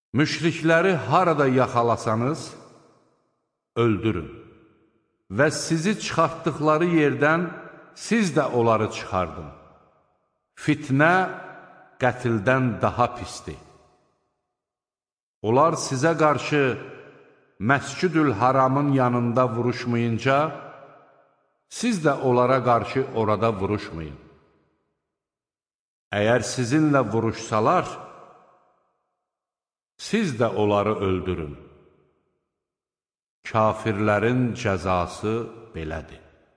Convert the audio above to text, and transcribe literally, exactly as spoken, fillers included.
Müşrikləri harada yaxalasanız, öldürün və sizi çıxartdıqları yerdən siz də onları çıxardın. Fitnə qətildən daha pisdir. Onlar sizə qarşı Məscid-ül Haramın yanında vuruşmayınca, siz də onlara qarşı orada vuruşmayın. Əgər sizinlə vuruşsalar, siz də onları öldürün. Kafirlərin cəzası belədir.